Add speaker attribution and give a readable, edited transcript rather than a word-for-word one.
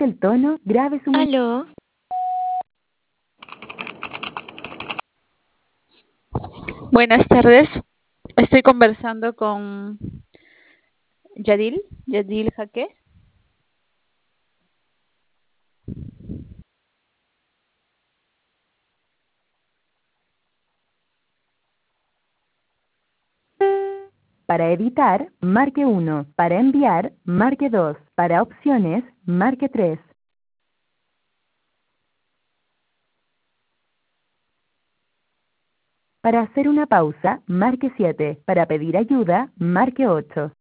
Speaker 1: el tono, grabe su mensaje.
Speaker 2: Aló,
Speaker 3: Buenas tardes. Estoy conversando con Yadil Jaque.
Speaker 1: Para editar, marque 1. Para enviar, marque 2. Para opciones, marque 3. Para hacer una pausa, marque 7. Para pedir ayuda, marque 8.